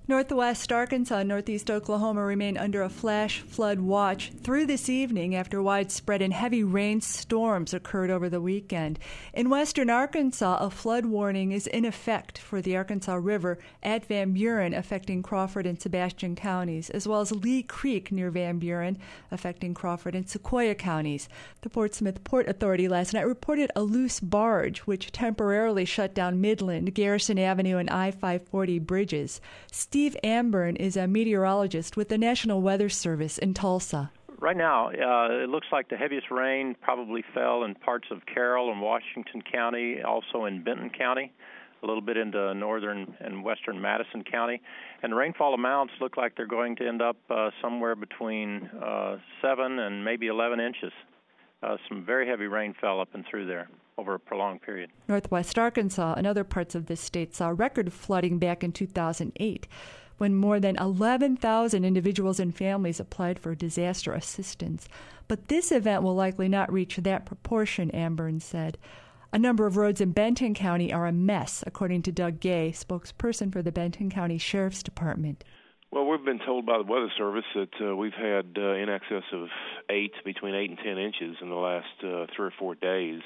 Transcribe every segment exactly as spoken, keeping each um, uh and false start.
Northwest Arkansas and northeast Oklahoma remain under a flash flood watch through this evening after widespread and heavy rainstorms occurred over the weekend. In western Arkansas, a flood warning is in effect for the Arkansas River at Van Buren, affecting Crawford and Sebastian counties, as well as Lee Creek near Van Buren, affecting Crawford and Sequoyah counties. The Portsmouth Port Authority last night reported a loose barge, which temporarily shut down Midland, Garrison Avenue, and I five forty bridges. Steve Amburn is a meteorologist with the National Weather Service in Tulsa. Right now, uh, it looks like the heaviest rain probably fell in parts of Carroll and Washington County, also in Benton County, a little bit into northern and western Madison County. And the rainfall amounts look like they're going to end up uh, somewhere between uh, seven and maybe eleven inches. Uh, some very heavy rain fell up and through there over a prolonged period. Northwest Arkansas and other parts of this state saw record flooding back in two thousand eight, when more than eleven thousand individuals and families applied for disaster assistance. But this event will likely not reach that proportion, Amburn said. A number of roads in Benton County are a mess, according to Doug Gay, spokesperson for the Benton County Sheriff's Department. Well, we've been told by the Weather Service that uh, we've had uh, in excess of eight, between eight and ten inches in the last uh, three or four days.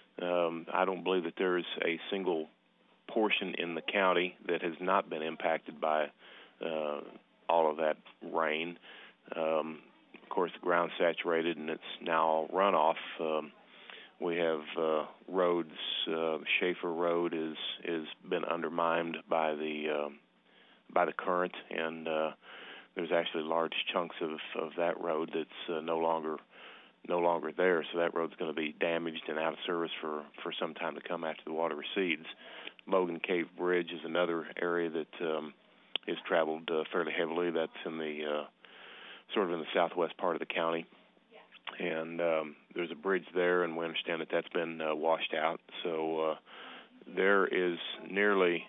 Um, I don't believe that there is a single portion in the county that has not been impacted by uh, all of that rain. Um, of course, the ground's saturated and it's now runoff. Um, we have uh, roads. Uh, Schaefer Road is is been undermined by the uh, by the current, and uh, there's actually large chunks of, of that road that's uh, no longer no longer there. So that road's going to be damaged and out of service for, for some time to come after the water recedes. Mogan Cave Bridge is another area that um, is traveled uh, fairly heavily. That's in the uh, sort of in the southwest part of the county, and um, there's a bridge there, and we understand that that's been uh, washed out. So uh, there is nearly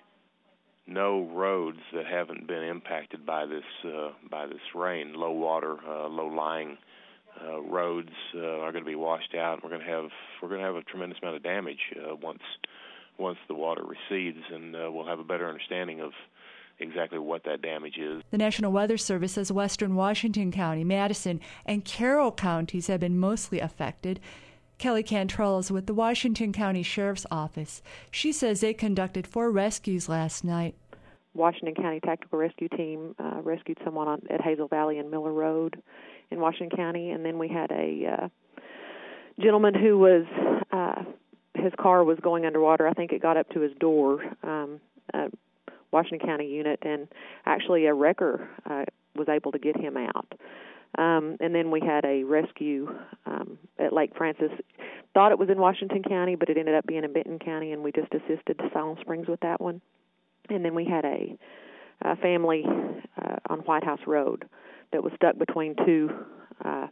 no roads that haven't been impacted by this uh, by this rain. Low water, uh, low lying uh, roads uh, are going to be washed out. We're going to have we're going to have a tremendous amount of damage uh, once once the water recedes, and uh, we'll have a better understanding of exactly what that damage is. The National Weather Service says western Washington County, Madison, and Carroll counties have been mostly affected. Kelly Cantrell is with the Washington County Sheriff's Office. She says they conducted four rescues last night. Washington County Tactical Rescue Team uh, rescued someone on, at Hazel Valley and Miller Road in Washington County, and then we had a uh, gentleman who was, uh, his car was going underwater. I think it got up to his door, um, a Washington County unit, and actually a wrecker uh, was able to get him out. Um, and then we had a rescue um, at Lake Francis. Thought it was in Washington County, but it ended up being in Benton County, and we just assisted Silent Springs with that one. And then we had a, a family uh, on White House Road that was stuck between two uh,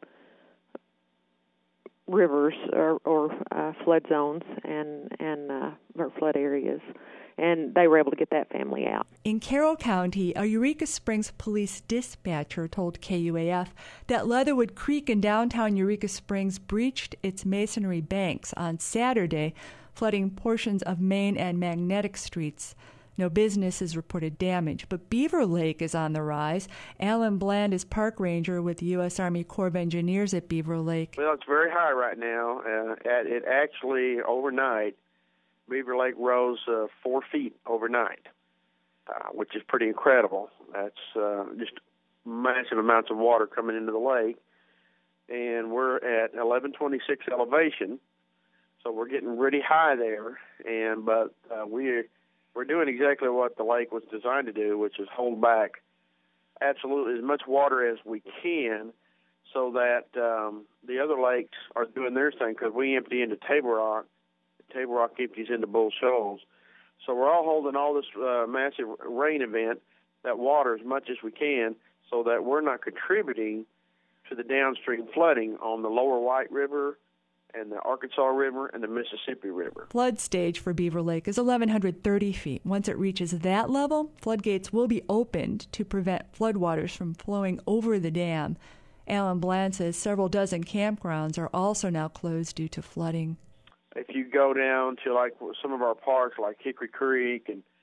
rivers or, or uh, flood zones and, and uh, or flood areas. And they were able to get that family out. In Carroll County, a Eureka Springs police dispatcher told K U A F that Leatherwood Creek in downtown Eureka Springs breached its masonry banks on Saturday, flooding portions of Main and Magnetic Streets. No businesses reported damage, but Beaver Lake is on the rise. Alan Bland is park ranger with the U S Army Corps of Engineers at Beaver Lake. Well, it's very high right now. Uh, at, it actually, overnight, Beaver Lake rose uh, four feet overnight, uh, which is pretty incredible. That's uh, just massive amounts of water coming into the lake. And we're at eleven twenty-six elevation, so we're getting really high there. And But uh, we're, we're doing exactly what the lake was designed to do, which is hold back absolutely as much water as we can so that um, the other lakes are doing their thing, because we empty into Table Rock. Table Rock empties into Bull Shoals. So we're all holding all this uh, massive rain event, that water, as much as we can, so that we're not contributing to the downstream flooding on the lower White River and the Arkansas River and the Mississippi River. Flood stage for Beaver Lake is eleven thirty feet. Once it reaches that level, floodgates will be opened to prevent floodwaters from flowing over the dam. Alan Bland says several dozen campgrounds are also now closed due to flooding. If you go down to like some of our parks, like Hickory Creek and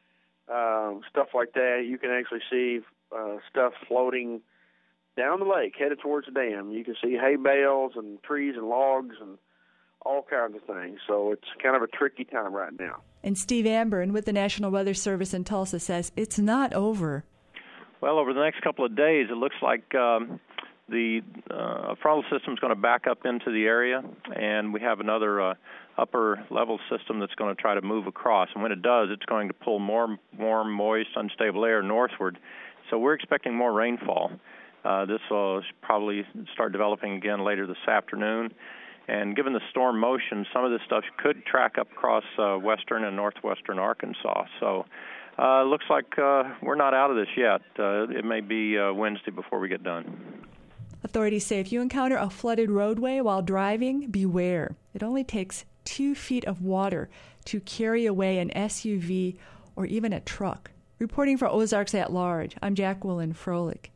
uh, stuff like that. You can actually see uh, stuff floating down the lake, headed towards the dam. You can see hay bales and trees and logs and all kinds of things. So it's kind of a tricky time right now. And Steve Amburn with the National Weather Service in Tulsa says it's not over. Well, over the next couple of days, it looks like um, the uh, frontal system is going to back up into the area, and we have another uh, upper-level system that's going to try to move across. And when it does, it's going to pull more warm, moist, unstable air northward. So we're expecting more rainfall. Uh, this will probably start developing again later this afternoon. And given the storm motion, some of this stuff could track up across uh, western and northwestern Arkansas. So uh, looks like uh, we're not out of this yet. Uh, it may be uh, Wednesday before we get done. Authorities say if you encounter a flooded roadway while driving, beware. It only takes two feet of water to carry away an S U V or even a truck. Reporting for Ozarks at Large, I'm Jacqueline Froelich.